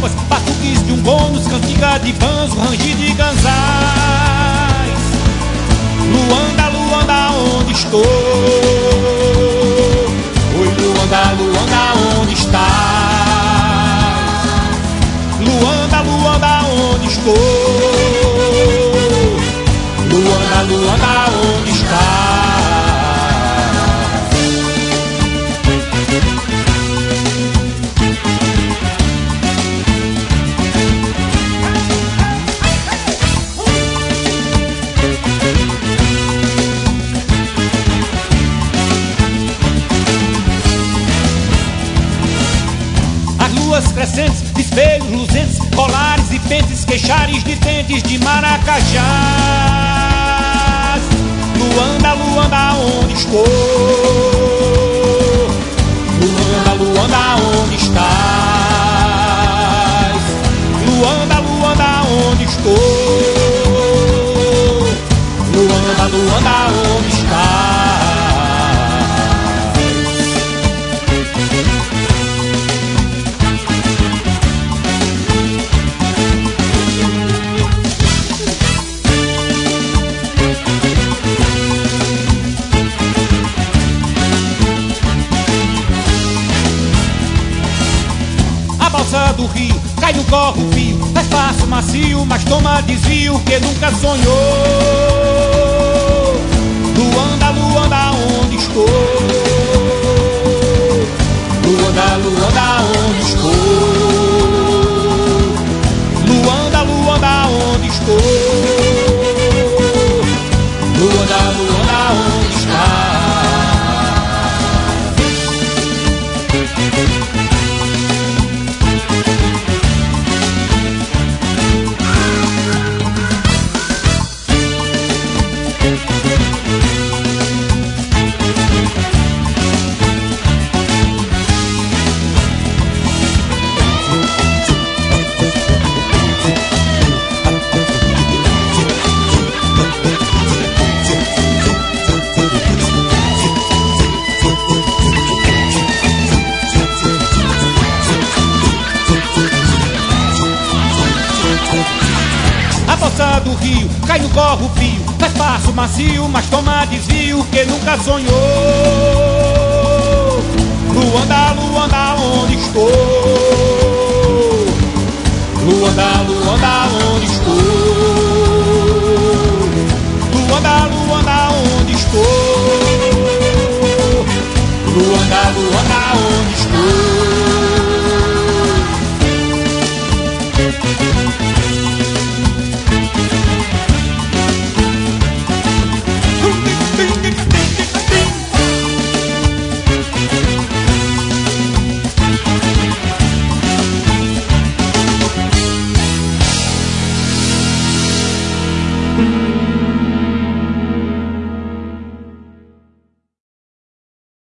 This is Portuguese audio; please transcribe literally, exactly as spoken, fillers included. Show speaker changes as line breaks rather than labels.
águas, batuques de um bônus, cantiga de banzo, rangido de ganzais. Luanda, Luanda, onde estou? Oi, Luanda, Luanda, onde estás? Luanda, Luanda, onde estou? Luanda, Luanda, onde estás? Luas crescentes, espelhos luzentes, colares e pentes, queixares de dentes de maracajás. Luanda, Luanda, onde estou? Luanda, Luanda, onde estás? Luanda, Luanda, onde estou? Luanda, Luanda, onde estás? Do rio, cai no corpo fio, faz passo macio, mas toma desvio que nunca sonhou. Luanda, Luanda, onde estou? Luanda, Luanda, onde estou? Luanda, Luanda, onde estou? Luanda, Luanda, onde está? Do rio, cai no corpo fio, faz passo macio, mas toma desvio que nunca sonhou. Luanda, Luanda, onde estou? Luanda, Luanda, onde estou?